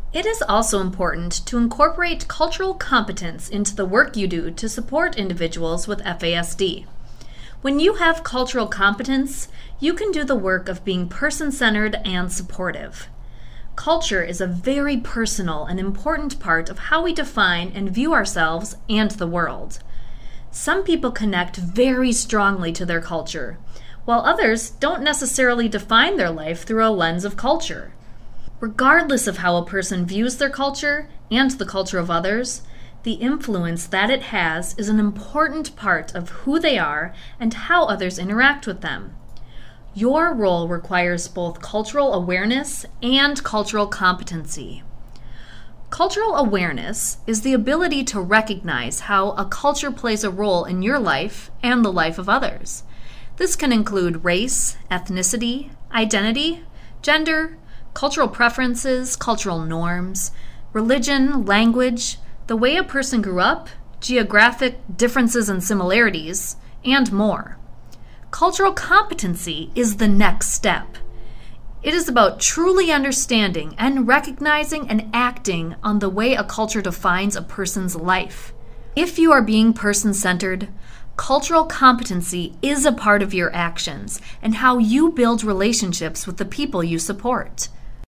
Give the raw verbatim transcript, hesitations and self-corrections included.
It is also important to incorporate cultural competence into the work you do to support individuals with F A S D. When you have cultural competence, you can do the work of being person-centered and supportive. Culture is a very personal and important part of how we define and view ourselves and the world. Some people connect very strongly to their culture, while others don't necessarily define their life through a lens of culture. Regardless of how a person views their culture and the culture of others, the influence that it has is an important part of who they are and how others interact with them. Your role requires both cultural awareness and cultural competency. Cultural awareness is the ability to recognize how a culture plays a role in your life and the life of others. This can include race, ethnicity, identity, gender, cultural preferences, cultural norms, religion, language, the way a person grew up, geographic differences and similarities, and more. Cultural competency is the next step. It is about truly understanding and recognizing and acting on the way a culture defines a person's life. If you are being person-centered, cultural competency is a part of your actions and how you build relationships with the people you support.